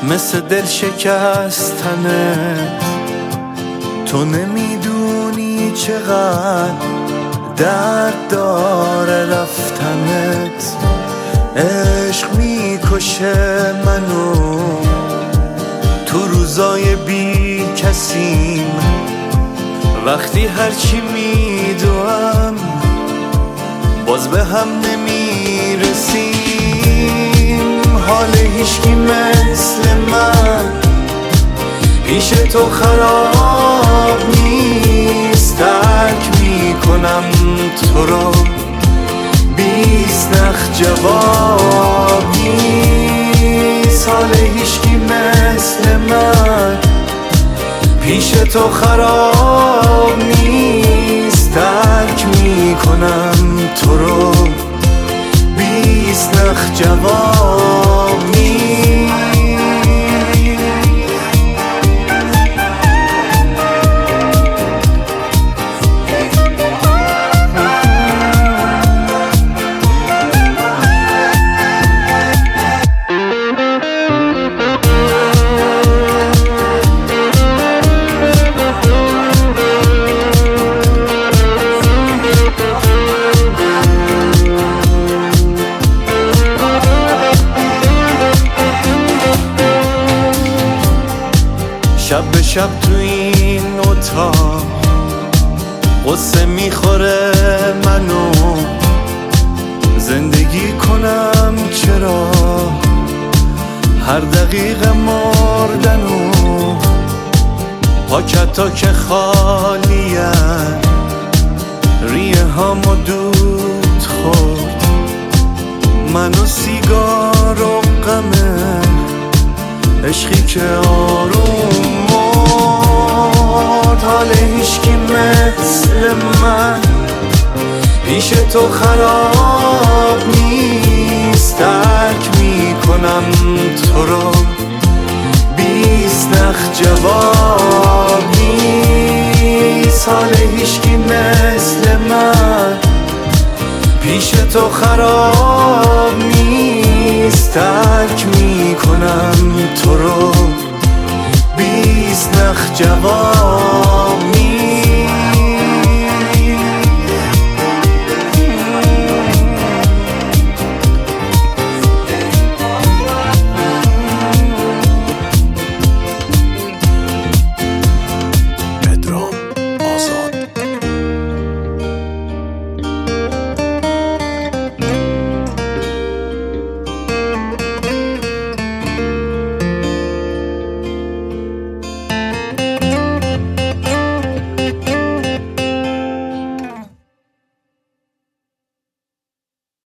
مثل دل شکستنه. تو نمیدونی چقدر درد داره رفتنت. عشق میکشه منو تو روزای بی کسیم. وقتی هرچی میدوام باز به هم نمیرسیم. حال هیچکی مثل من پیش تو خراب نیست. درک میکنم تو رو، بیست نخ جواب نیست. حال هیچکی مثل من پیش تو خراب نیست. درک میکنم تو رو، بیست نخ جواب نیست. شب به شب تو این اتاق قصه میخوره منو. زندگی کنم چرا هر دقیقه مردنو. پاکتا که خالیه ریه هامو دود خورد. منو سیگار و غمه عشقی که آروم مرد. حال هیچکی مثل من پیش تو خراب نیست. درک میکنم تو رو، بیست نخ جواب نیست. حال هیچکی مثل من پیش تو خراب نیست. درک میکنم تو رو، بیست نخ جواب